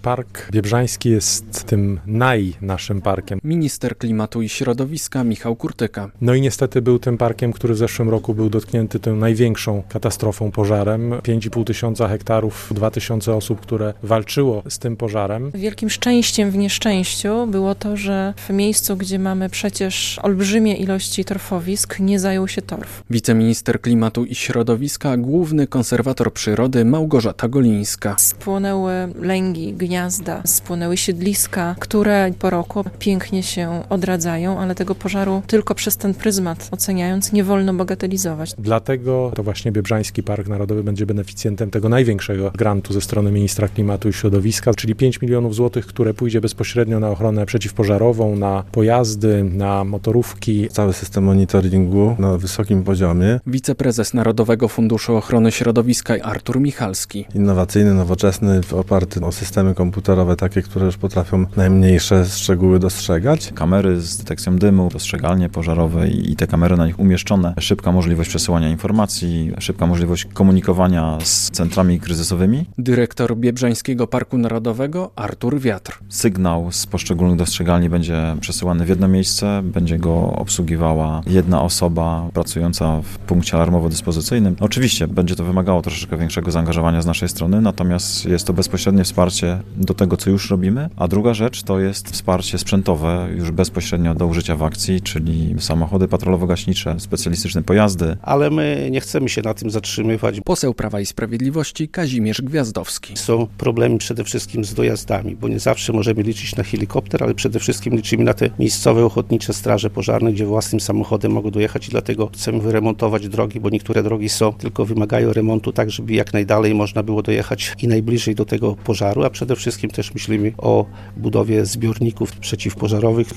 Park Biebrzański jest tym naszym parkiem. Minister klimatu i środowiska Michał Kurtyka. No i niestety był tym parkiem, który w zeszłym roku był dotknięty tą największą katastrofą, pożarem. 5,5 tysiąca hektarów, 2000 osób, które walczyło z tym pożarem. Wielkim szczęściem w nieszczęściu było to, że w miejscu, gdzie mamy przecież olbrzymie ilości torfowisk, nie zajął się torf. Wiceminister klimatu i środowiska, główny konserwator przyrody Małgorzata Golińska. Spłonęły lęgi, gniazda, spłonęły siedliska, które po roku pięknie się odradzają, ale tego pożaru tylko przez ten pryzmat oceniając nie wolno bagatelizować. Dlatego to właśnie Biebrzański Park Narodowy będzie beneficjentem tego największego grantu ze strony ministra klimatu i środowiska, czyli 5 milionów złotych, które pójdzie bezpośrednio na ochronę przeciwpożarową, na pojazdy, na motorówki. Cały system monitoringu na wysokim poziomie. Wiceprezes Narodowego Funduszu Ochrony Środowiska Artur Michalski. Innowacyjny, nowoczesny, oparty o systemy komputerowe, takie, które już potrafią najmniejsze szczegóły dostrzegać. Kamery z detekcją dymu, dostrzegalnie pożarowe i te kamery na nich umieszczone. Szybka możliwość przesyłania informacji, szybka możliwość komunikowania z centrami kryzysowymi. Dyrektor Biebrzańskiego Parku Narodowego Artur Wiatr. Sygnał z poszczególnych dostrzegalni będzie przesyłany w jedno miejsce, będzie go obsługiwała jedna osoba pracująca w punkcie alarmowo-dyspozycyjnym. Oczywiście będzie to wymagało troszeczkę większego zaangażowania z naszej strony, natomiast jest to bezpośrednie wsparcie do tego, co już robimy. A druga rzecz to jest wsparcie sprzętowe już bezpośrednio do użycia w akcji, czyli samochody patrolowo-gaśnicze, specjalistyczne pojazdy. Ale my nie chcemy się na tym zatrzymywać. Poseł Prawa i Sprawiedliwości Kazimierz Gwiazdowski. Są problemy przede wszystkim z dojazdami, bo nie zawsze możemy liczyć na helikopter, ale przede wszystkim liczymy na te miejscowe ochotnicze straże pożarne, gdzie własnym samochodem mogą dojechać i dlatego chcemy wyremontować drogi, bo niektóre drogi są, tylko wymagają remontu tak, żeby jak najdalej można było dojechać i najbliżej do tego pożaru, a przede wszystkim też myślimy o budowie zbiorników przeciwpożarowych.